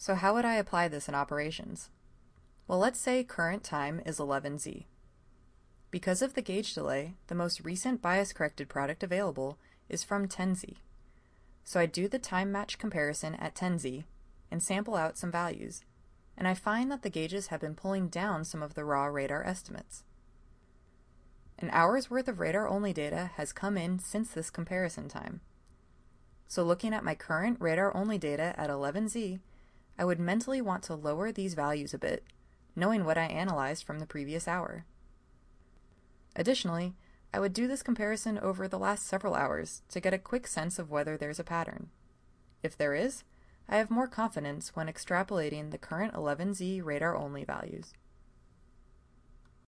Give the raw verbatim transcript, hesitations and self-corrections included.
So how would I apply this in operations? Well, let's say current time is eleven Z. Because of the gauge delay, the most recent bias-corrected product available is from ten Z. So I do the time match comparison at ten Z and sample out some values, and I find that the gauges have been pulling down some of the raw radar estimates. An hour's worth of radar-only data has come in since this comparison time. So looking at my current radar-only data at eleven Z, I would mentally want to lower these values a bit, knowing what I analyzed from the previous hour. Additionally, I would do this comparison over the last several hours to get a quick sense of whether there's a pattern. If there is, I have more confidence when extrapolating the current eleven Z radar-only values.